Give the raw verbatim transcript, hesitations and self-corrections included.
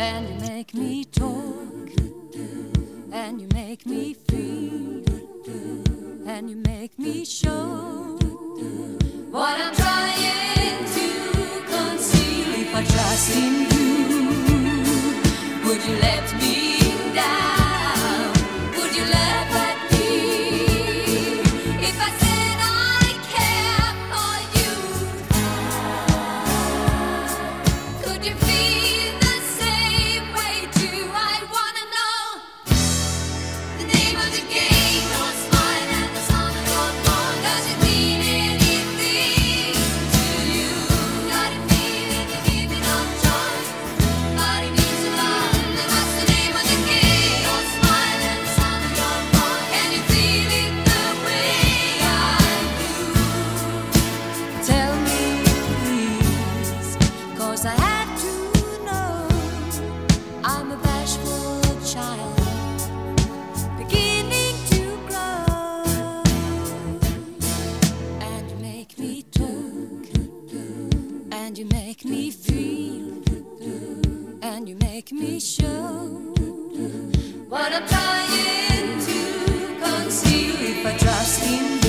and you make me talk, and you make me feel, and you make me show what I'm trying to conceal. If I trust in you, would you let me down? Would you laugh at me if I said I care for you? Could you feel the same way too? I wanna know the name of the game. Don't smile and the sound of your phone. Does it mean anything to you? Got a feeling you're giving up choice, but it means a lot. Then what's the name of the game? Don't smile and the sound of your phone. Can you feel it the way I do? Tell me please, 'cause I had to know. I'm a bashful child, beginning to grow, and you make me talk, and you make me feel, and you make me show what I'm trying to conceal. If I trust in